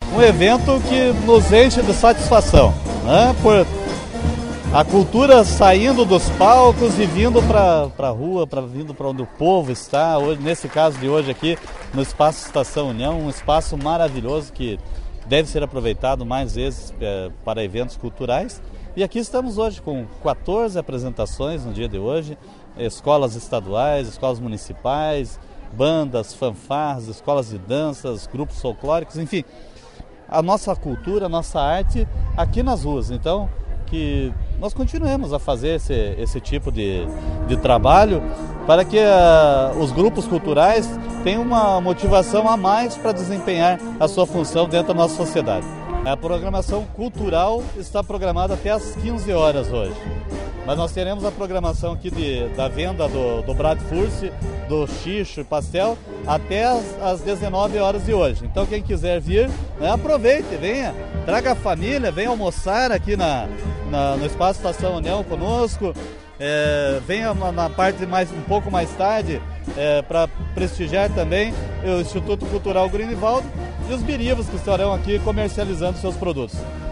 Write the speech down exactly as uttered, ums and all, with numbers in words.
um evento que nos enche de satisfação, né? Por a cultura saindo dos palcos e vindo para a rua, pra, vindo para onde o povo está, hoje, nesse caso de hoje aqui, no Espaço Estação União, um espaço maravilhoso que deve ser aproveitado mais vezes é, para eventos culturais. E aqui estamos hoje com quatorze apresentações no dia de hoje, escolas estaduais, escolas municipais, bandas, fanfarras, escolas de danças, grupos folclóricos, enfim, a nossa cultura, a nossa arte aqui nas ruas. Então, que nós continuemos a fazer esse, esse tipo de, de trabalho para que uh, os grupos culturais tenham uma motivação a mais para desempenhar a sua função dentro da nossa sociedade. A programação cultural está programada até às quinze horas hoje, mas nós teremos a programação aqui de, da venda do, do Bratwurst, do xixo e pastel até as, as dezenove horas de hoje. Então quem quiser vir, né, aproveite, venha, traga a família, venha almoçar aqui na, na, no Espaço Estação União conosco, é, venha na, na parte mais, um pouco mais tarde é, para prestigiar também o Instituto Cultural Grunewald e os birivos que estarão aqui comercializando seus produtos.